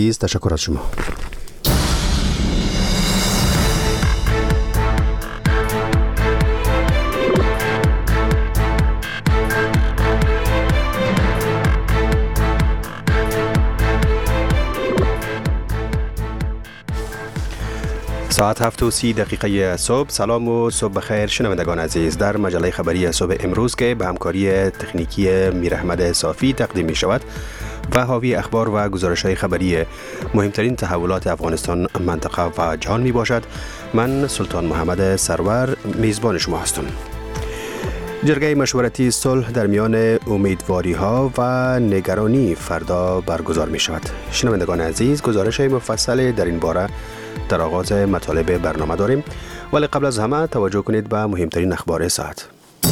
تشکر از شما. ساعت 7:30 صبح. سلام و صبح بخیر شنوندگان عزیز. در مجله خبری صبح امروز که به همکاری تکنیکی میراحمد صافی تقدیم می شود و حاوی اخبار و گزارش‌های خبری مهمترین تحولات افغانستان، منطقه و جهان می باشد. من سلطان محمد سرور میزبان شما هستم. جرگه مشورتی صلح در میان امیدواری‌ها و نگرانی فردا برگزار می شود. شنوندگان عزیز، گزارش مفصل در این باره در آغاز مطالب برنامه داریم، ولی قبل از همه توجه کنید به مهمترین اخبار ساعت.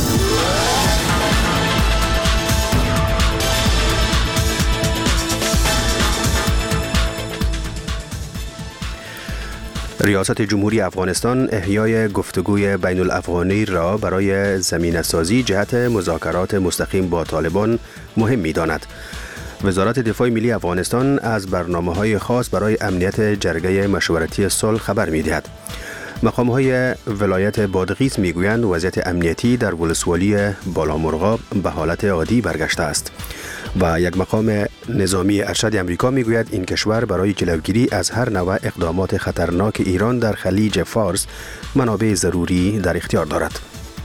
ریاست جمهوری افغانستان احیای گفتگوی بین الافغانی را برای زمینه‌سازی جهت مذاکرات مستقیم با طالبان مهم می‌داند. وزارت دفاع ملی افغانستان از برنامه‌های خاص برای امنیت جرگه مشورتی صلح خبر می‌دهد. مقام‌های ولایت بادغیس می‌گویند وضعیت امنیتی در ولسوالی بالامرغاب به حالت عادی برگشته است و یک مقام نظامی ارشد امریکا می‌گوید این کشور برای جلوگیری از هر نوع اقدامات خطرناک ایران در خلیج فارس منابع ضروری در اختیار دارد.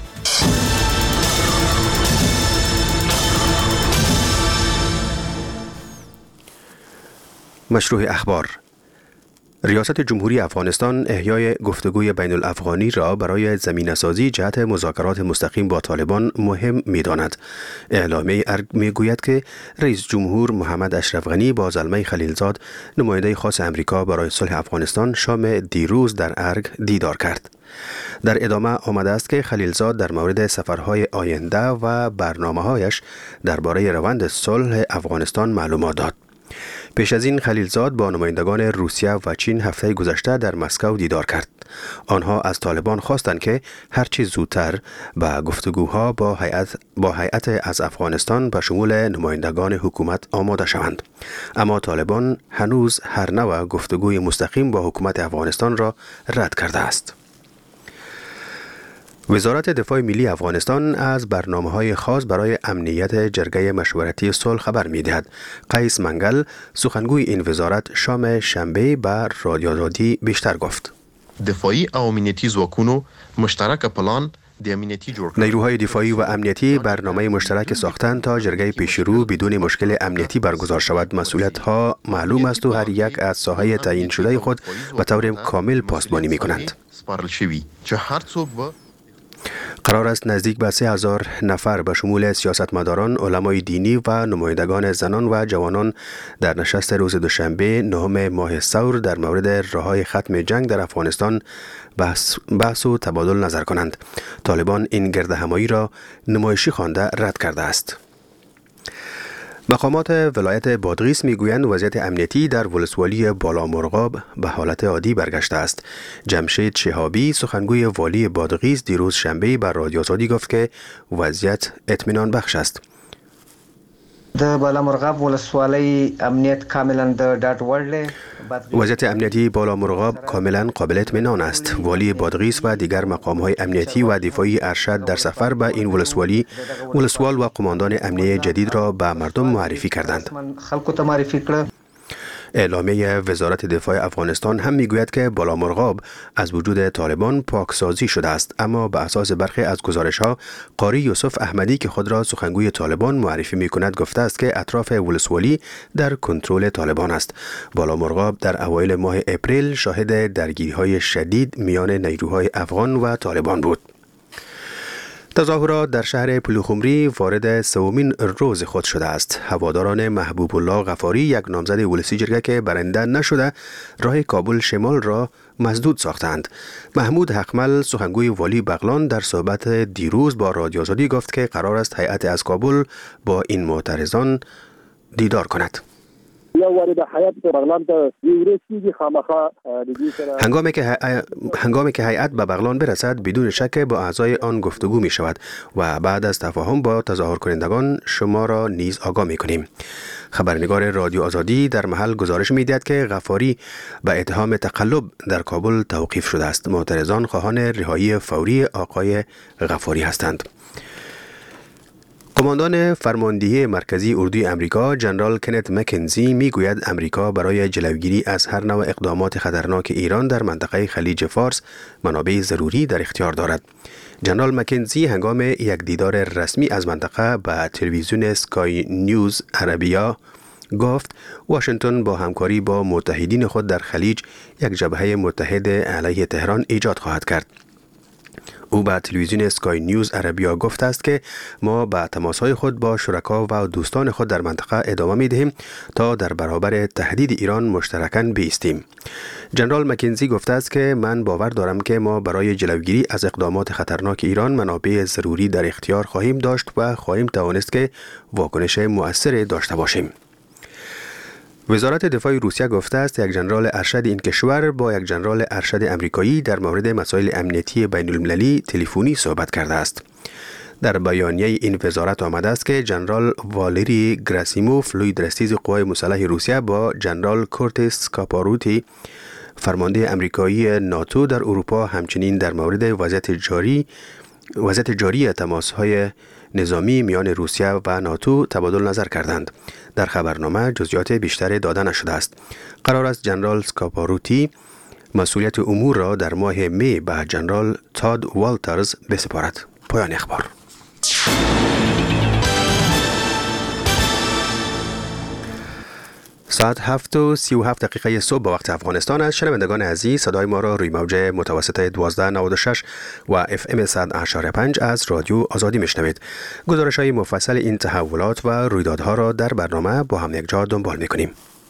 مشروع اخبار. ریاست جمهوری افغانستان احیای گفتگوی بین الافغانی را برای زمینه‌سازی جهت مذاکرات مستقیم با طالبان مهم می‌داند. اعلامیه ارگ می‌گوید که رئیس جمهور محمد اشرف غنی با زلمه خلیلزاد، نماینده خاص امریکا برای صلح افغانستان، شام دیروز در ارگ دیدار کرد. در ادامه آمده است که خلیلزاد در مورد سفرهای آینده و برنامه‌هایش درباره روند صلح افغانستان معلومات داد. پیش از این خلیلزاد با نمایندگان روسیه و چین هفته گذشته در مسکو دیدار کرد. آنها از طالبان خواستند که هرچی زودتر به گفتگوها با هیئت از افغانستان به شمول نمایندگان حکومت آماده شوند. اما طالبان هنوز هر نوع گفتگوی مستقیم با حکومت افغانستان را رد کرده است. وزارت دفاع ملی افغانستان از برنامه‌های خاص برای امنیت جرگه مشورتی صلح خبر می‌دهد. قیس منگل، سخنگوی این وزارت، شام شنبه به رادیو آزادی بیشتر گفت. دفاعی او امنیتی ځواکونو مشترک پلان نیروهای دفاعی و امنیتی برنامه مشترک ساختند تا جرگه پیشرو بدون مشکل امنیتی برگزار شود. مسئولیت‌ها معلوم است و هر یک از ساحه تعیین شده خود به طور کامل پاسبانی می‌کنند. قرار است نزدیک به 3000 نفر به شمول سیاستمداران، علمای دینی و نمایندگان زنان و جوانان در نشست روز دوشنبه 9 ماه ثور در مورد راه‌های ختم جنگ در افغانستان بحث و تبادل نظر کنند. طالبان این گردهمایی را نمایشی خوانده رد کرده است. مقامات ولایت بادغیس میگویند وضعیت امنیتی در ولسوالی بالامرغاب به حالت عادی برگشته است. جمشید شهابی، سخنگوی والی بادغیس، دیروز شنبه بر رادیو آزادی گفت که وضعیت اطمینان بخش است. د بالامرغاب ولسوالی امنیت کاملا د ډاډ وړ. وضعیت امنیتی بالامرغاب کاملا قابل اطمینان است. والی بادغیس و دیگر مقام‌های امنیتی و دفاعی ارشد در سفر به این ولسوال و قماندان امنیه جدید را به مردم معرفی کردند. اعلامیه وزارت دفاع افغانستان هم میگوید که بالامرغاب از وجود طالبان پاکسازی شده است، اما به اساس برخی از گزارش‌ها قاری یوسف احمدی که خود را سخنگوی طالبان معرفی می‌کند گفته است که اطراف ولسوالی در کنترل طالبان است. بالامرغاب در اوایل ماه اپریل شاهد درگیری‌های شدید میان نیروهای افغان و طالبان بود. تظاهرات در شهر پلوخمری وارد سومین روز خود شده است. هواداران محبوب الله غفاری، یک نامزد ولسی جرگه که برنده نشده، راه کابل شمال را مسدود ساختند. محمود حقمل، سخنگوی والی بغلان، در صحبت دیروز با رادیو آزادی گفت که قرار است هیئت از کابل با این معترضان دیدار کند. یا وارد حیات بغلان ته ورسیږي خامخا هنگامی که هیئت به بغلان برسد بدون شک با اعضای آن گفتگو می شود و بعد از تفاهم با تظاهر کنندگان شما را نیز آگاه می کنیم. خبرنگار رادیو آزادی در محل گزارش می دهد که غفاری به اتهام تقلب در کابل توقیف شده است. معترضان خواهان رهایی فوری آقای غفاری هستند. قماندان فرماندهی مرکزی اردوی امریکا جنرال کنت مکنزی میگوید امریکا برای جلوگیری از هر نوع اقدامات خطرناک ایران در منطقه خلیج فارس منابع ضروری در اختیار دارد. جنرال مکنزی هنگام یک دیدار رسمی از منطقه به تلویزیون سکای نیوز عربیا گفت واشنگتن با همکاری با متحدین خود در خلیج یک جبهه متحد علیه تهران ایجاد خواهد کرد. او به تلویزیون سکای نیوز عربیا گفته است که ما به تماسهای خود با شرکا و دوستان خود در منطقه ادامه می دهیم تا در برابر تهدید ایران مشترکاً بایستیم. جنرال مکنزی گفته است که من باور دارم که ما برای جلوگیری از اقدامات خطرناک ایران منابع ضروری در اختیار خواهیم داشت و خواهیم توانست که واکنش مؤثر داشته باشیم. وزارت دفاع روسیه گفته است یک ژنرال ارشد این کشور با یک ژنرال ارشد امریکایی در مورد مسائل امنیتی بین المللی تلفنی صحبت کرده است. در بیانیه این وزارت آمده است که ژنرال والری گراسیموف لوی درستیز قوای مسلح روسیه با ژنرال کورتس سکاپاروتی فرمانده امریکایی ناتو در اروپا همچنین در مورد وضعیت جاری تماس‌های نظامی میان روسیه و ناتو تبادل نظر کردند. در خبرنامه جزئیات بیشتری داده نشده است. قرار است جنرال سکاپاروتی مسئولیت امور را در ماه می به جنرال تاد والترز بسپارد. پایان اخبار. ساعت 7:37 صبح به وقت افغانستان است. شنوندگان عزیز، صدای ما را روی موج متوسط 1296 و FM 100.5 از رادیو آزادی میشنوید. گزارش‌های مفصل این تحولات و رویدادها را در برنامه با هم یک جا دنبال می‌کنیم.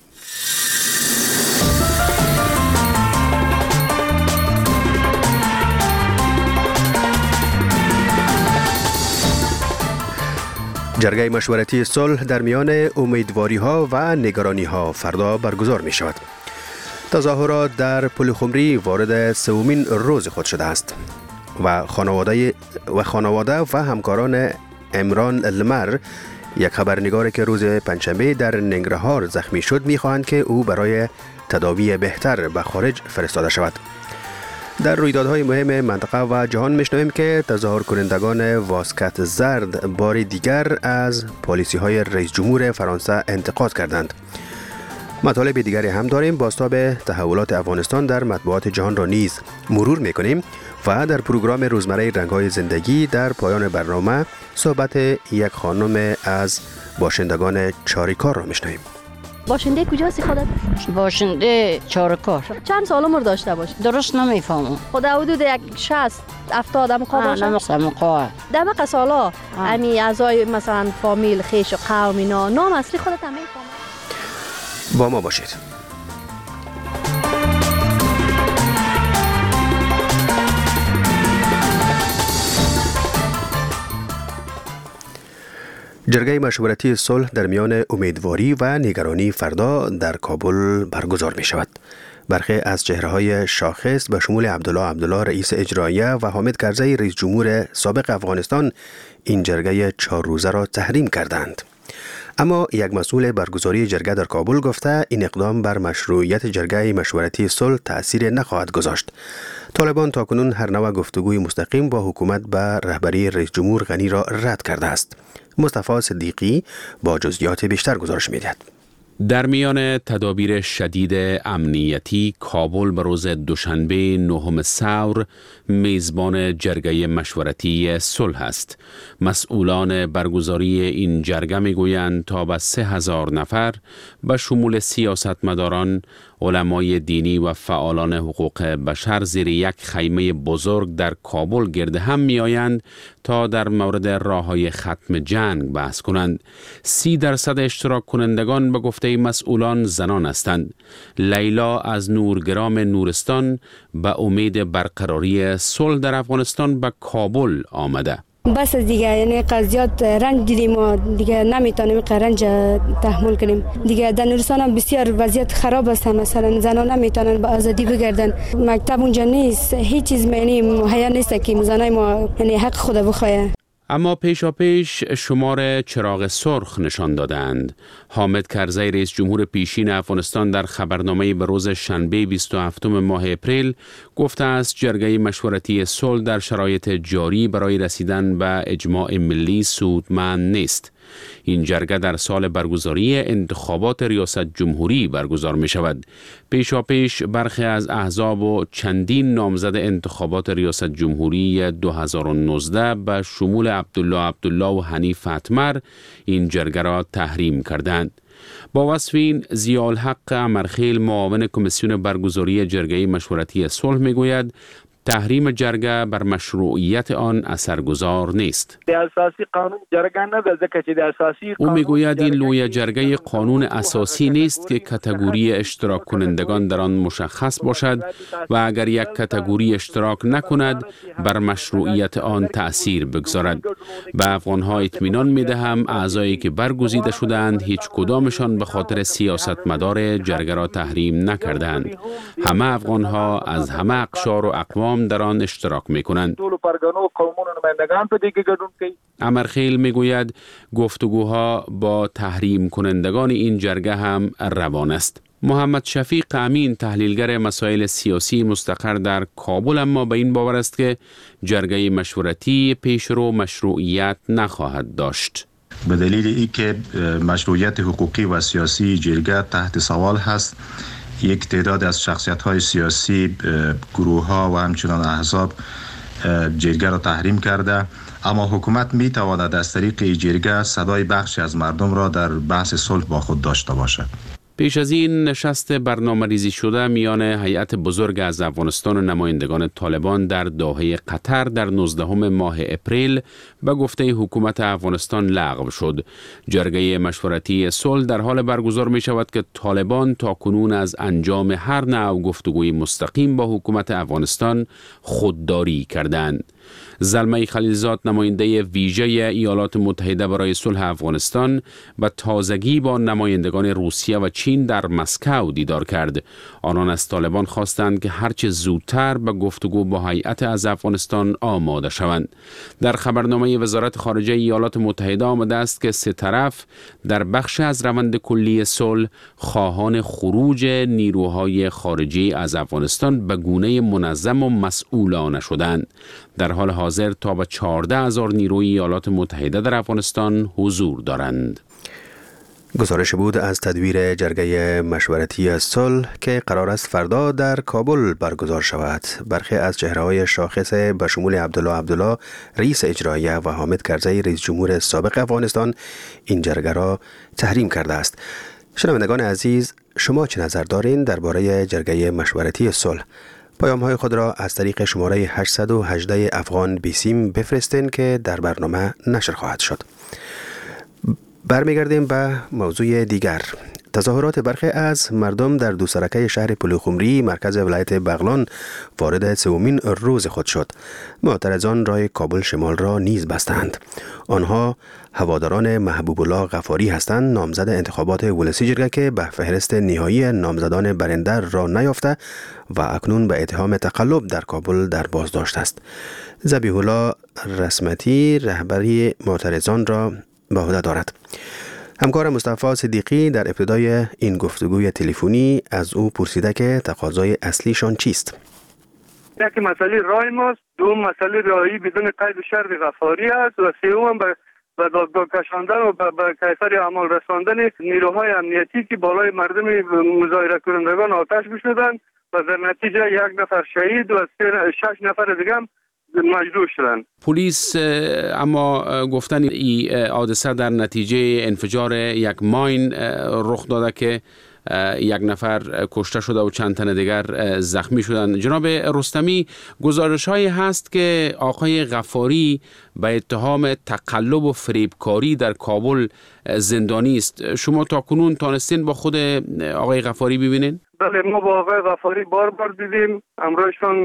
جرگه مشورتی صلح در میان امیدواری‌ها و نگرانی‌ها فردا برگزار می‌شود. تظاهرات در پل خمری وارد سومین روز خود شده است و خانواده و همکاران عمران المر، یک خبرنگار که روز پنجشنبه در ننگرهار زخمی شد، می‌خواهند که او برای تداوی بهتر به خارج فرستاده شود. در رویدادهای مهم منطقه و جهان میشنویم که تظاهر کنندگان واسکت زرد بار دیگر از پالیسی‌های رئیس جمهور فرانسه انتقاد کردند. مطالب دیگری هم داریم. بازتاب تحولات افغانستان در مطبوعات جهان را نیز مرور میکنیم و در پروگرام روزمره رنگ‌های زندگی در پایان برنامه صحبت یک خانم از باشندگان چاریکار را میشنویم. باشنده کجاست خودت؟ باشنده چارکار. چند سال عمر داشته باشی؟ درست نمیفهمم. خود حدود یک 60-70 دمقا باشه؟ نمقا. دمقا سالا امی اعضای مثلا فامیل خیش و قوم اینا نام اصلی خودت هم میفهمم؟ با ما باشید. جرگه مشورتی صلح در میان امیدواری و نگرانی فردا در کابل برگزار می شود. برخی از چهره‌های شاخص به شمول عبدالله رئیس اجراییه و حامد کرزی رئیس جمهور سابق افغانستان این جرگه 4 روزه را تحریم کردند. اما یک مسئول برگزاری جرگه در کابل گفته این اقدام بر مشروعیت جرگه مشورتی صلح تأثیر نخواهد گذاشت. طالبان تاکنون هر نوع گفتگوی مستقیم با حکومت به رهبری رئیس جمهور غنی را رد کرده است. مصطفی صدیقی با جزئیات بیشتر گزارش می‌دهد. در میان تدابیر شدید امنیتی، کابل به روز دوشنبه 9 ثور میزبان جرگه مشورتی صلح است. مسئولان برگزاری این جرگه میگویند تا به 3000 نفر به شمول سیاستمداران، علمای دینی و فعالان حقوق بشر زیر یک خیمه بزرگ در کابل گرد هم می آیند تا در مورد راه‌های ختم جنگ بحث کنند. 30% اشتراک کنندگان به گفته مسئولان زنان هستند. لیلا از نورگرام نورستان به امید برقراری صلح در افغانستان به کابل آمده. بس دیگه، یعنی قضیات رنج دیدیم و دیگه نمیتونیم رنج تحمل کنیم دیگه. در نورستان هم بسیار وضعیت خراب است، مثلا زنان نمیتونن به آزادی بگردن، مکتب اونجا نیست، هیچ چیز یعنی مهیا نیست که زنای ما یعنی حق خود بخواه. اما پیشاپیش شمار چراغ سرخ نشان دادند. حامد کرزی رئیس جمهور پیشین افغانستان در خبرنامه‌ای به روز شنبه 27 ماه اپریل گفته است جرگه مشورتی صلح در شرایط جاری برای رسیدن به اجماع ملی سودمند نیست. این جرگه در سال برگزاری انتخابات ریاست جمهوری برگزار می شود. پیشاپیش برخی از احزاب و چندین نامزد انتخابات ریاست جمهوری 2019 به شمول عبدالله و حنیف اتمر این جرگه را تحریم کردند. با وصف این، ضیاءالحق امرخیل معاون کمیسیون برگزاری جرگه مشورتی صلح می گوید تحریم جرگه بر مشروعیت آن اثرگذار نیست. اساسی قانون جرگه نه، او میگوید این لوی جرگه قانون اساسی نیست که کاتگوری اشتراک کنندگان در آن مشخص باشد و اگر یک کاتگوری اشتراک نکند بر مشروعیت آن تأثیر بگذارد. به افغانها اطمینان میدهم اعضایی که برگزیده شدند هیچ کدامشان به خاطر سیاستمدار جرگه را تحریم نکردند. همه افغانها از همه اقشار و اقوام در آن اشتراک میکنند. امرخیل میگوید گفتگوها با تحریم کنندگان این جرگه هم روان است. محمد شفیق امین تحلیلگر مسائل سیاسی مستقر در کابل اما به این باور است که جرگه مشورتی پیشرو مشروعیت نخواهد داشت. به دلیل اینکه مشروعیت حقوقی و سیاسی جرگه تحت سوال هست، یک تعداد از شخصیت‌های سیاسی، گروه‌ها و همچنان احزاب جرگه را تحریم کرده، اما حکومت می‌تواند از طریق جرگه صدای بخشی از مردم را در بحث صلح با خود داشته باشد. پیش از این نشست برنامه‌ریزی شده میان هیئت بزرگ از افغانستان و نمایندگان طالبان در دوحه قطر در 19 ماه اپریل به گفته حکومت افغانستان لغو شد. جرگه مشورتی صلح در حال برگزار می شود که طالبان تاکنون از انجام هر نوع گفتگوی مستقیم با حکومت افغانستان خودداری کردند. زلمه خلیلزاد نماینده ویژه ایالات متحده برای صلح افغانستان به تازگی با نمایندگان روسیه و چین در مسکو دیدار کرد. آنان از طالبان خواستند که هرچه زودتر به گفتگو با هیئت از افغانستان آماده شوند. در خبرنامه وزارت خارجه ایالات متحده آمده است که سه طرف در بخش از روند کلی صلح خواهان خروج نیروهای خارجی از افغانستان به گونه منظم و مسئولانه شدند. در حال حاضر تا به 14,000 نیروی ایالات متحده در افغانستان حضور دارند. گزارش بود از تدبیر جرگه مشورتی صلح که قرار است فردا در کابل برگزار شود. برخی از چهره‌های شاخص به شمول عبدالله رئیس اجراییه و حامد کرزی رئیس جمهور سابق افغانستان این جرگه را تحریم کرده است. شنوندگان عزیز، شما چه نظر دارین درباره جرگه مشورتی صلح؟ پیام‌های خود را از طریق شماره 818 افغان بیسیم بفرستین که در برنامه نشر خواهد شد. برمیگردیم به موضوع دیگر. تظاهرات برخی از مردم در دوسرکه شهر پلوخمری مرکز ولایت بغلان وارد سومین روز خود شد. معترضان راه کابل شمال را نیز بستند. آنها هواداران محبوب الله غفاری هستند، نامزد انتخابات ولسی جرگه که به فهرست نهایی نامزدان برنده را نیافته و اکنون به اتهام تقلب در کابل در بازداشت است. ذبیح الله رسمتی رهبری معترضان را به عهده دارد. همکار مصطفی صدیقی در ابتدای این گفتگوی تلفنی از او پرسیده که تقاضای اصلیشان چیست؟ یک مسئله رای ماست، دوم مسئله رایی بدون قید و شرط غفاری است و سوم به دادگاه کشاندن و به کیفر اعمال رساندن نیروهای امنیتی که بالای مردم مظاهره کنندگان آتش بشودند و در نتیجه 1 نفر شهید و 6 نفر دیگه هم مجروح شدند. پلیس اما گفتن این حادثه در نتیجه انفجار یک ماین رخ داده که 1 نفر کشته شده و چند تن دیگر زخمی شدند. جناب رستمی، گزارش‌هایی هست که آقای غفاری به اتهام تقلب و فریبکاری در کابل زندانی است. شما تاکنون تانستین با خود آقای غفاری ببینین؟ بله، ما با آقای غفاری بار دیدیم. امروزشون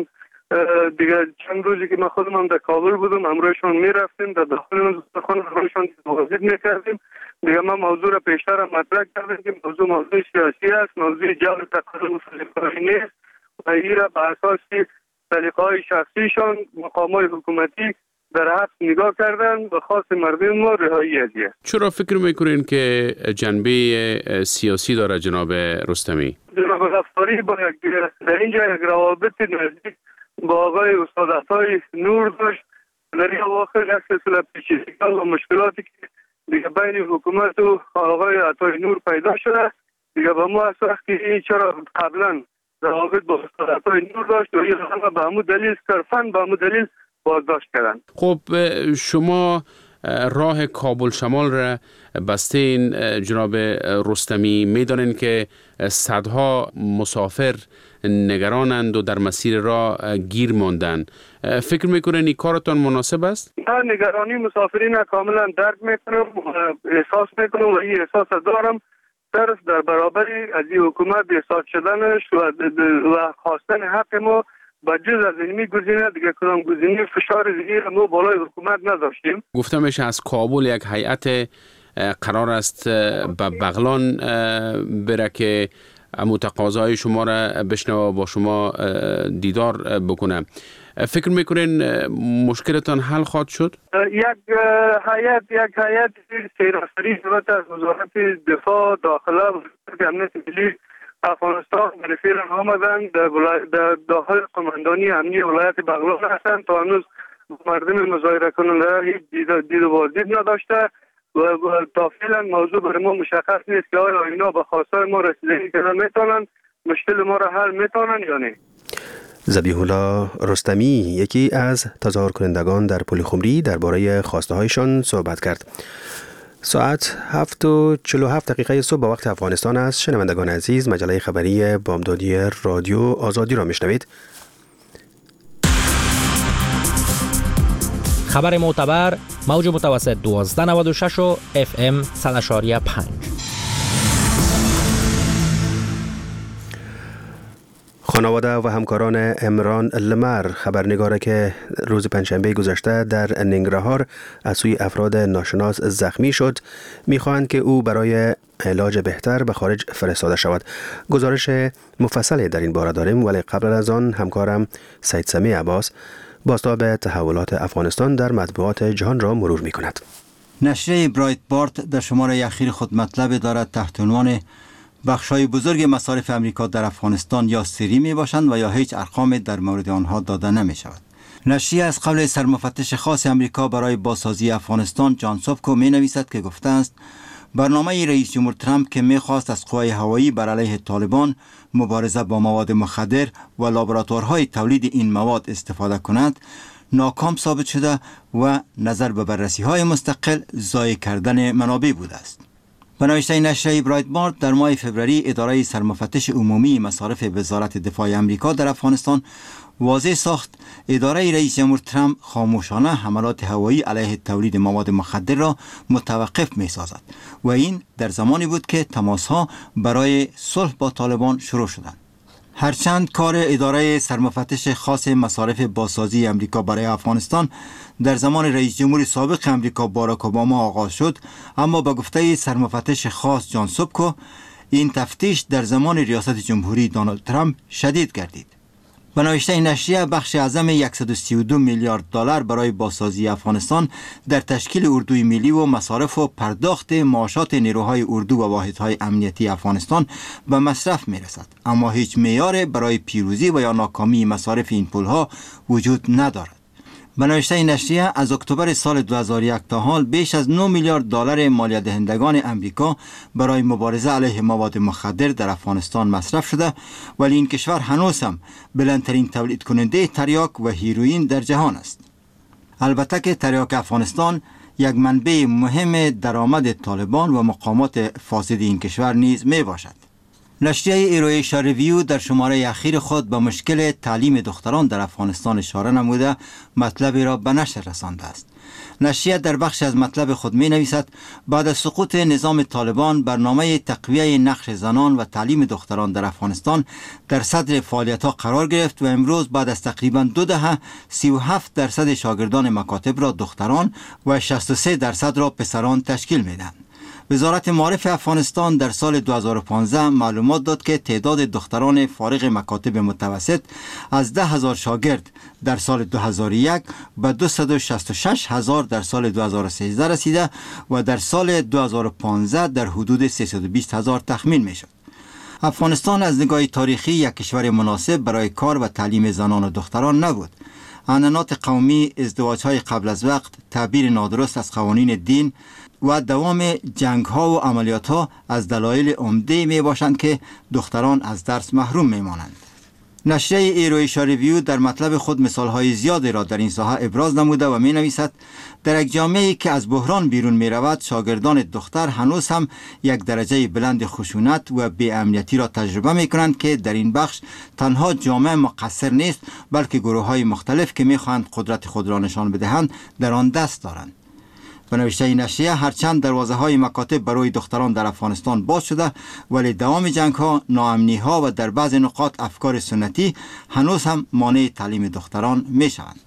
دیگه چند روزی که من خودم هم در کابل بودم، امروزشون میرفتیم در داخل خونه امروزشون واضح میکردیم. دیگه من موضوع را پیشتر مطرح کردم که موضوع سیاسی است، موضوع جبر تقدم فلسطینی نیست و این را به اساس سلیقه‌های شخصیشان مقامات حکومتی در حق نگاه کردن به خواست مردم ما رهایی ازیه. چرا فکر میکنین که جنبه سیاسی داره جناب رستمی؟ جناب غفاری با در اینجا یک روابط نزدیک با آقای استاد عطای نور داشت. در این اواخر یک سلسله پیچیدگی‌ها و مشکلاتی که دیگه بین حکومت و آقای عطای نور پیدا شده، دیگه به ما اصلا که چرا قبلا روابط با استاد عطای نور داشت و این همه به همون دلیل صرفاً به همون دلیل بازداشت کردن. خب شما راه کابل شمال را بستین جناب رستمی، میدانین که صدها مسافر نگرانند و در مسیر راه گیر ماندن. فکر میکنین این کارتان مناسب است؟ من نگرانی مسافرین کاملا درک میکنم، احساس میکنم و این احساس دارم. صرف در برابری از این حکومت احساس شدنش و خواستن حق ما با جز از علمی گزینه دیگه کدام گزینه فشار دیگه ما بالای حکومت نداشتیم. گفتم میشه از کابل یک هیئت قرار است به بغلان بره که تقاضای شما را بشنوه، با شما دیدار بکنه. فکر میکنین مشکلتان حل خواهد شد؟ یک هیئت سراسری صورت از وزارت دفاع، داخله و امنیت ملی افغانستان برای فعلا آمدن در داخل قماندانی امنی ولایت بغلان هستند. تا هنوز مردم مظاهره کننده هیچ دید و بازدید نداشته و تا فعلا موضوع برای ما مشخص نیست که آیا اینا به خواستای ما رسیدگی کردن میتونن مشکل ما را حل میتونن یا نه. ذبیح الله رستمی یکی از تظاهر کنندگان در پل خمری درباره خواسته هایشان صحبت کرد. ساعت 7:47 صبح به وقت افغانستان است. شنوندگان عزیز، مجله خبری بامدادی رادیو آزادی را میشنوید. خبر معتبر، موج متوسط 1296 و FM 100.5. خانواده و همکاران عمران لمر خبرنگاره که روز پنجشنبه گذشته در ننگرهار از سوی افراد ناشناس زخمی شد میخواهند که او برای علاج بهتر به خارج فرستاده شود. گزارش مفصلی در این باره داریم، ولی قبل از آن همکارم سید سمی عباس بازتاب تحولات افغانستان در مطبوعات جهان را مرور می کند. نشریه برایتبارت در شماره اخیر خود مطلب دارد تحت عنوان بخشای بزرگ مصارف امریکا در افغانستان یا سری می باشند و یا هیچ ارقامی در مورد آنها داده نمی شود. نشریه از قبل سرمفتش خاص امریکا برای بازسازی افغانستان جان سوفکو می نویسد که گفته است برنامه رئیس جمهور ترامپ که می خواست از قوای هوایی بر علیه طالبان مبارزه با مواد مخدر و لابراتوارهای تولید این مواد استفاده کند ناکام ثابت شده و نظر به بررسی‌های مستقل ضایع کردن منابع بوده است. به نوشته نشریه برایتبارت در ماه فوریه اداره سرمفتش عمومی مصارف وزارت دفاع امریکا در افغانستان واضح ساخت اداره رئیس جمهور ترامپ خاموشانه حملات هوایی علیه تولید مواد مخدر را متوقف می سازد و این در زمانی بود که تماس‌ها برای صلح با طالبان شروع شدند. هرچند کار اداره سرمفتش خاص مصارف بازسازی امریکا برای افغانستان در زمان رئیس جمهور سابق امریکا باراک اوباما آغاز شد، اما به گفته سرمفتش خاص جان سوفکو این تفتیش در زمان ریاست جمهوری دونالد ترامپ شدید گردید. به نوشته نشریه بخش اعظم 132 میلیارد دلار برای بازسازی افغانستان در تشکیل اردوی ملی و مصارف و پرداخت معاشات نیروهای اردو و واحدهای امنیتی افغانستان به مصرف میرسد، اما هیچ معیار برای پیروزی و یا ناکامی مصارف این پولها وجود ندارد. به نوشته نشریه از اکتبر سال 2001 تا حال بیش از 9 میلیارد دلار مالیات دهندگان امریکا برای مبارزه علیه مواد مخدر در افغانستان مصرف شده، ولی این کشور هنوز هم بلندترین تولید کننده تریاک و هیروئین در جهان است. البته که تریاک افغانستان یک منبع مهم درآمد طالبان و مقامات فاسد این کشور نیز می باشد. نشریه ایرویشا ریویو در شماره اخیر خود به مشکل تعلیم دختران در افغانستان اشاره نموده مطلبی را به نشر رسانده است. نشریه در بخش از مطلب خود می نویسد بعد از سقوط نظام طالبان برنامه تقویه نقش زنان و تعلیم دختران در افغانستان در صدر فعالیت‌ها قرار گرفت و امروز بعد از تقریباً 2 دهه 37% شاگردان مکاتب را دختران و 63% را پسران تشکیل می‌دهند. وزارت معارف افغانستان در سال 2015 معلومات داد که تعداد دختران فارغ مکاتب متوسط از 10,000 شاگرد در سال 2001 به 266,000 در سال 2013 رسیده و در سال 2015 در حدود 320,000 تخمین می شد. افغانستان از نگاه تاریخی یک کشور مناسب برای کار و تعلیم زنان و دختران نبود. عنعنات قومی، ازدواج‌های قبل از وقت، تعبیر نادرست از قوانین دین و دوام جنگ‌ها و عملیات‌ها از دلایل عمده می‌باشند که دختران از درس محروم می‌مانند. نشریه ایرویشا ریویو در مطلب خود مثال‌های زیادی را در این ساحه ابراز نموده و می‌نویسد در یک جامعه‌ای که از بحران بیرون می‌رود، شاگردان دختر هنوز هم یک درجه بلند خشونت و بی‌امنیتی را تجربه می‌کنند که در این بخش تنها جامعه مقصر نیست، بلکه گروه‌های مختلف که می‌خواهند قدرت خود را نشان بدهند در آن دست دارند. و نوشته نشریه هرچند دروازه‌های مکاتب برای دختران در افغانستان باز شده، ولی دوام جنگ‌ها، ناامنی‌ها و در بعض نقاط افکار سنتی هنوز هم مانع تعلیم دختران می‌شوند.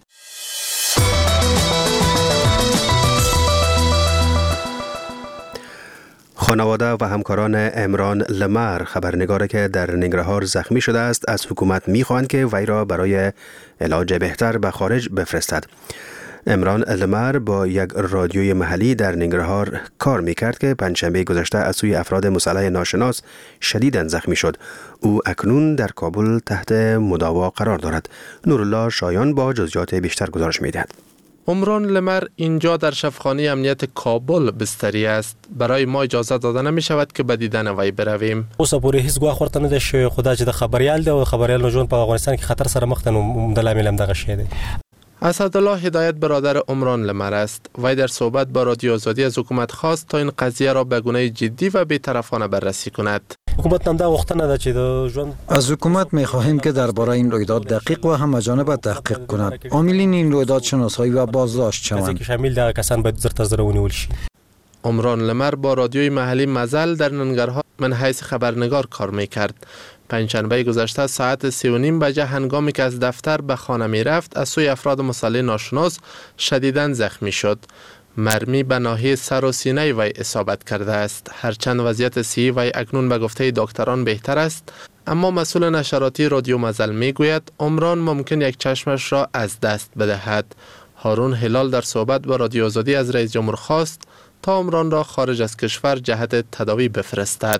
خانواده و همکاران عمران لمر، خبرنگاری که در ننگرهار زخمی شده است، از حکومت می‌خواهند که وی را برای علاج بهتر به خارج بفرستد. عمران لمر با یک رادیوی محلی در ننگرهار کار میکرد که پنجشنبه گذشته از سوی افراد مسلح ناشناس شدیداً زخمی شد. او اکنون در کابل تحت مداوا قرار دارد. نورالله شایان با جزئیات بیشتر گزارش میدهد. عمران لمر اینجا در شفاخانه امنیت کابل بستری است. برای ما اجازه داده نمی شود که به دیدن وی برویم. اوس پورې هیڅ ګواښ ورته نه دی شوی، خو دا چې د خبریال دی او خبریال ژوند په افغانستان کې خطر سره مخ ته نو د لامل هم دغه شی دی. اسدالله هدایت برادر عمران لمر است. وی در صحبت با رادیو آزادی از حکومت خواست تا این قضیه را به گونه جدی و بی‌طرفانه بررسی کند. حکومت هم دا غوښتنه ده چې د ژوند از حکومت می‌خواهیم که درباره این رویداد دقیق و همه‌جانبه تحقیق کند. عاملین این رویداد شناسایی و بازداشت شوند. که شامل دغه کسان باید زر ونیول شي. عمران لمر با رادیوی محلی مزل در ننگرهار من حیث خبرنگار کار می‌کرد. پنجشنبه گذشته ساعت 3:30 بجه هنگامی که از دفتر به خانه می رفت از سوی افراد مسلح ناشناس شدیداً زخمی شد. مرمی به ناحیه سر و سینه وی اصابت کرده است. هرچند وضعیت صحی وی اکنون به گفته دکتران بهتر است، اما مسئول نشراتی رادیو مزل می گوید عمران ممکن یک چشمش را از دست بدهد. هارون هلال در صحبت با رادیو آزادی از رئیس جمهور خواست تا عمران را خارج از کشور جهت تداوی بفرستد.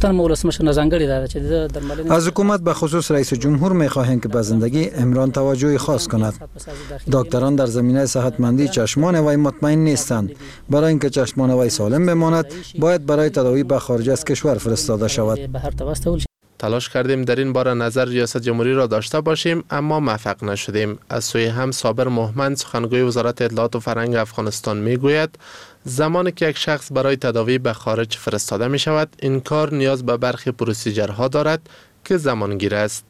از حکومت به خصوص رئیس جمهور می‌خواهیم که به زندگی عمران توجه خاص کند. دکتران در زمینه صحتمندی چشمان وی مطمئن نیستند. برای اینکه چشمان وی سالم بماند باید برای تداوی به خارج از کشور فرستاده شود. تلاش کردیم در این باره نظر ریاست جمهوری را داشته باشیم، اما موفق نشدیم. از سوی هم صابر محمد سخنگوی وزارت اطلاعات و فرهنگ افغانستان میگوید زمانی که یک شخص برای تداوی به خارج فرستاده می شود، این کار نیاز به برخی پروسیجرها دارد که زمانگیر است.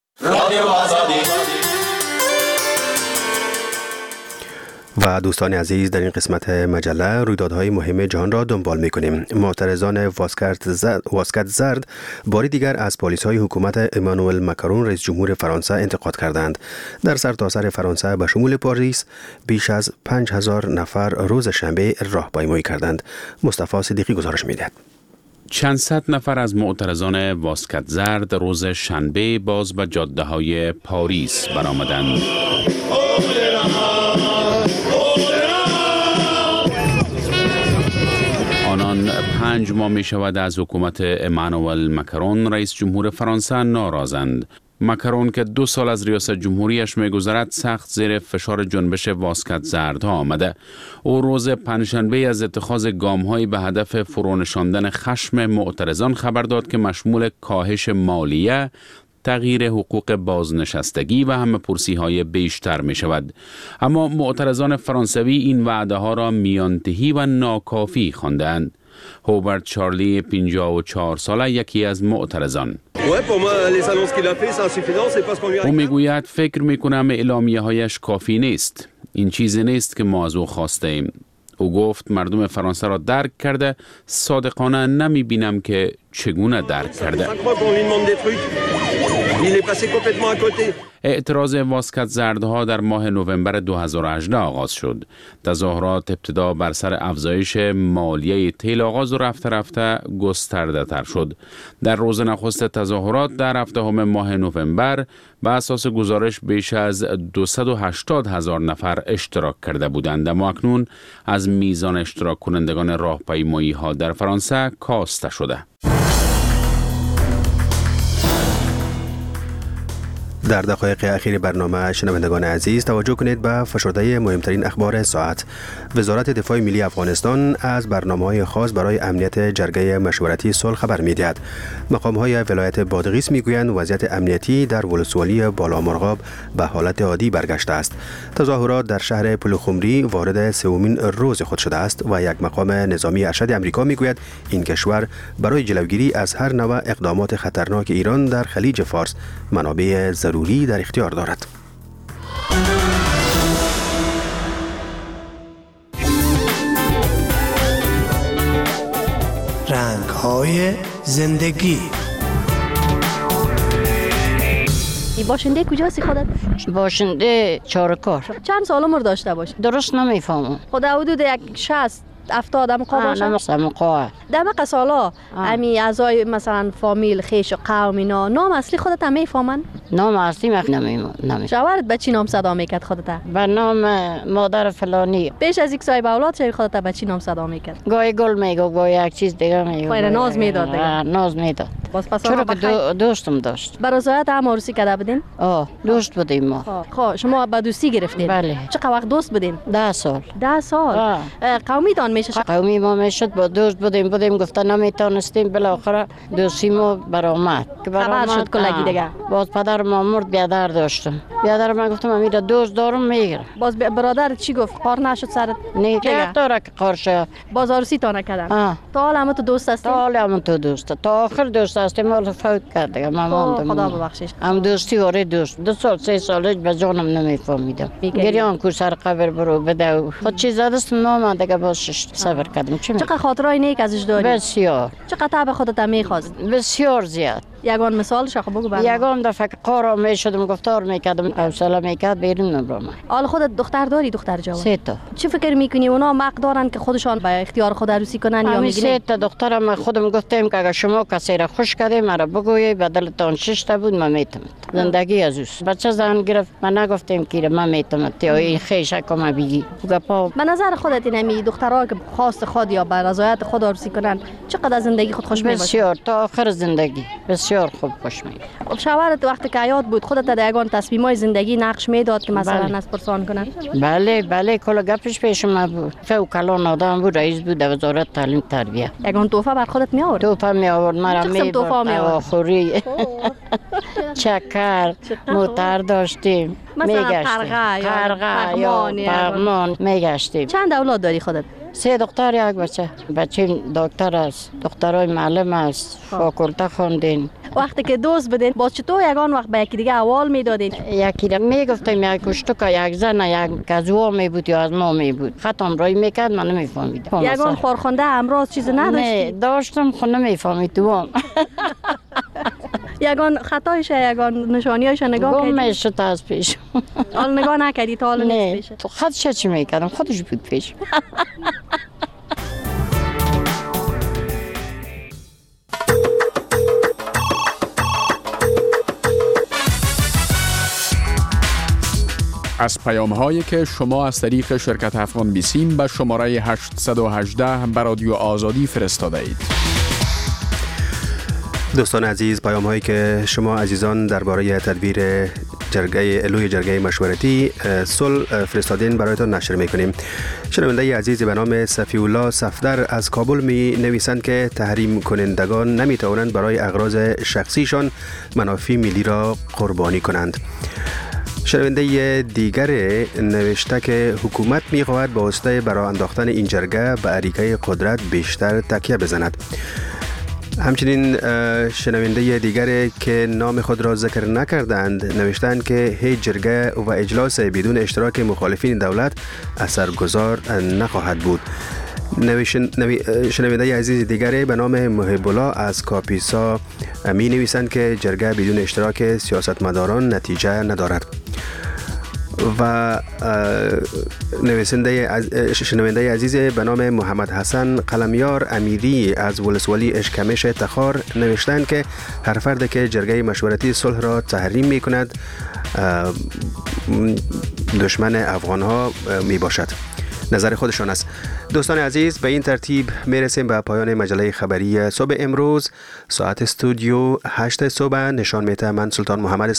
و دوستان عزیز، در این قسمت مجله رویدادهای مهم جهان را دنبال می‌کنیم. معترضان واسکت زرد باری دیگر از پالیس‌های حکومت امانوئل ماکرون رئیس جمهور فرانسه انتقاد کردند. در سرتاسر فرانسه به شمول پاریس بیش از 5000 نفر روز شنبه راهپیمایی کردند. مصطفی صدیقی گزارش می‌دهد. چند صد نفر از معترضان واسکت زرد روز شنبه باز به جاده‌های پاریس برآمدند. آنان 5 ماه می شود از حکومت امانوئل ماکرون رئیس جمهور فرانسه ناراضند. ماکرون که 2 سال از ریاست جمهوریش می گذرد سخت زیر فشار جنبش واسکت زردها آمده. او روز پنجشنبه از اتخاذ گام‌هایی به هدف فرونشاندن خشم معترضان خبر داد که مشمول کاهش مالیه، تغییر حقوق بازنشستگی و همه پرسی‌های بیشتر می شود. اما معترضان فرانسوی این وعده ها را میانتهی و ناکافی خواندند. هوبرت چارلی 54 ساله یکی از معترضان. او میگوید فکر میکنم اعلامیه هایش کافی نیست. این چیزی نیست که ما از او خواسته ایم. او گفت مردم فرانسه را درک کرده، صادقانه نمی بینم که چگونه درک کرده. اعتراض واسکت زردها در ماه نوامبر 2018 آغاز شد. تظاهرات ابتدا بر سر افزایش مالیه تیل آغاز و رفته رفته گسترده تر شد. در روز نخست تظاهرات در 7 ماه نوامبر به اساس گزارش بیش از 280,000 نفر اشتراک کرده بودند، اما اکنون از میزان اشتراک کنندگان راهپیمایی ها در فرانسه کاسته شده. در دقایق اخیر برنامه شنوندگان عزیز توجه کنید به فشرده مهمترین اخبار ساعت. وزارت دفاع ملی افغانستان از برنامه‌های خاص برای امنیت جرگه مشورتی صلح خبر می‌دهد. مقام‌های ولایت بادغیس می‌گویند وضعیت امنیتی در ولسوالی بالامرغاب به حالت عادی برگشته است. تظاهرات در شهر پلخمری وارد سومین روز خود شده است و یک مقام نظامی ارشد آمریکا می‌گوید این کشور برای جلوگیری از هر نوع اقدامات خطرناک ایران در خلیج فارس منابع ضروری در اختیار دارد. رنگ‌های زندگی. باشنده کجاست خودت؟ باشنده چارکار. چند سال عمر داشته باشی؟ درست نمیفهمم. خود حدود 60-70 مقا باشه؟ مقا. دمق سالا امی اعضای مثلا فامیل خیش و قوم اینا نام اصلی خودت هم میفهمن؟ نام اصلی نمیفهمم. شوهرت به چی نام صدا میکرد خودت؟ به نام مادر فلانی. پیش از یک صاحب اولاد شوی خودت به چی نام صدا میکرد؟ گاهی گل میگو، گاهی یک چیز دیگه میگو. خیر ناز میداد دیگه. ناز میداد. چرا که دوستم داشت. برای هم عروسی کرده بودین؟ دوست بودیم ما. خب شما با دوستی گرفتین؟ بله. چقدر وقت دوست بودین؟ 10 سال. 10 سال. قومی دان میشه؟ قومی ما میشد، با دوست بودیم گفتن نمیتونستیم، بالاخره دوستی ما برآمد. خبر شد کلگی دیگه. باز پدر ما مرد، بیادر داشتم. بیادر من گفتم امیرا دوست دارم میگیرم. باز برادر چی گفت؟ قار نشد سرت؟ نه داره که قارشه. باز عروسی تا نکردم. تا حالا هم تو دوست هستی؟ تا حالا هم تو دوست. تا آخر دوست هستیم، مال فوت کرد دیگه. من ماندم. خدا ببخشش. هم دوستی واره دوست. 2 سال 3 سال به جانم نمیفهمیدم. گریان کو سر قبر برو بده. خود چیز دست نام دیگه باشش صبر کردم. چقدر خاطرای نیک ازش داری؟ بسیار. چقدر به خودت میخواست؟ بسیار زیاد. یگان مثالش خب بگو برام. یگان دفعه قارا میشدم، گفتار میکردم، حوصله میکرد بیرون نبرم. حالا خودت دختر داری؟ دختر جوان؟ 3 تا. چه فکر میکنی اونا حق دارن که خودشان به اختیار خود عروسی کنن یا میگن؟ 3 تا دخترم خودم گفتم که اگه شما کسی را خوش کردی مرا بگویی، بدلتان 6 تا بود من میتونم. زندگی از اوست. بچه زن گرفت، من نگفتم که من میتونم تا این خیشه کم بگی. گپا. به نظر خودت اینمی دخترها که خواست خود یا به رضایت خود عروسی کنن چقدر زندگی خود خوش میباشه؟ بسیار تا آخر زندگی بسیار خوب خوش میباشه. شوهرت وقتی که حیات بود خودت در یگان تصمیمای زندگی نقش میداد که مثلا از پرسان کنن؟ بله کل گپش پیش من بود. فوق‌العاده آدم بود، رئیس بود در وزارت تعلیم تربیت. یگان تحفه بر خودت می آورد؟ تحفه می آورد، مرا میبرد آخری. چکر موتر داشتیم، میگشتیم قرغه یا پغمان میگشتیم. چند اولاد داری خودت؟ 3 دختر 1 بچه. بچه دکتر است، دخترای معلم است، فاکولته خوندین. وقتی که دوست بدین باز چطور یگان وقت به یکی دیگه اول میدادین؟ یکی را میگفتیم یک کشتو یک زن یک از او میبود یا از ما میبود. خطم رای میکرد من نمیفهمیدم. یگان خورخونده امراض چیز نداشتی؟ نه داشتم خو نمیفهمیدم. یگان خطایش یگان نشانیایش نگاه کردی؟ گم میشد از پیش. حالا نگاه نکردی تا حالا نیست پیش؟ تو خودش چی میکردم خودش بود پیش. از پیام‌هایی که شما از طریق شرکت افغان بیسیم به شماره 818 به رادیو آزادی فرستاده اید. دوستان عزیز، پیام‌هایی که شما عزیزان درباره تدبیر جرگه مشورتی صلح فرستادین برایتان نشر می‌کنیم. شنونده عزیز به نام صفی الله صفدر از کابل می نویسند که تحریم کنندگان نمی‌توانند برای اغراض شخصیشان منافع ملی را قربانی کنند. شنونده دیگر نوشته که حکومت می‌خواهد با واسطه برای انداختن این جرگه به اریکه قدرت بیشتر تکیه بزند. همچنین شنونده دیگری که نام خود را ذکر نکردند نوشتند که هیچ جرگه و اجلاس بدون اشتراک مخالفین دولت اثرگذار نخواهد بود. شنونده عزیز دیگری به نام محب الله از کاپیسا می نویسند که جرگه بدون اشتراک سیاستمداران نتیجه ندارد. و شنونده عزیز به نام محمد حسن قلمیار امیری از ولسوالی اشکمش تخار نوشتند که هر فرد که جرگه مشورتی صلح را تحریم می کند دشمن افغان ها می باشد. نظر خودشان است. دوستان عزیز، به این ترتیب میرسیم به پایان مجله خبری صبح امروز. ساعت استودیو 8 صبح نشان میده من سلطان محمد